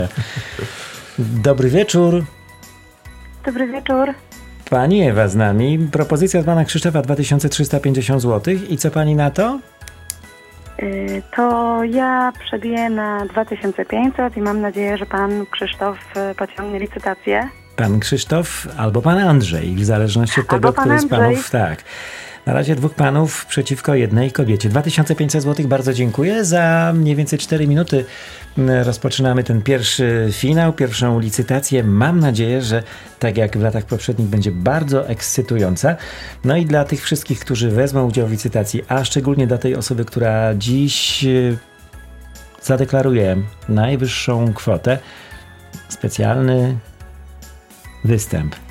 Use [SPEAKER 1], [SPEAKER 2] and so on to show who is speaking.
[SPEAKER 1] Dobry wieczór.
[SPEAKER 2] Dobry wieczór.
[SPEAKER 1] Pani Ewa z nami. Propozycja od pana Krzysztofa 2350 zł. I co pani na to?
[SPEAKER 2] To ja przebiję na 2500 i mam nadzieję, że pan Krzysztof pociągnie licytację.
[SPEAKER 1] Pan Krzysztof albo pan Andrzej, w zależności od tego, który z panów. Tak. Na razie dwóch panów przeciwko jednej kobiecie. 2500 zł, bardzo dziękuję. Za mniej więcej 4 minuty rozpoczynamy ten pierwszy finał, pierwszą licytację. Mam nadzieję, że tak jak w latach poprzednich będzie bardzo ekscytująca. No i dla tych wszystkich, którzy wezmą udział w licytacji, a szczególnie dla tej osoby, która dziś zadeklaruje najwyższą kwotę, specjalny występ.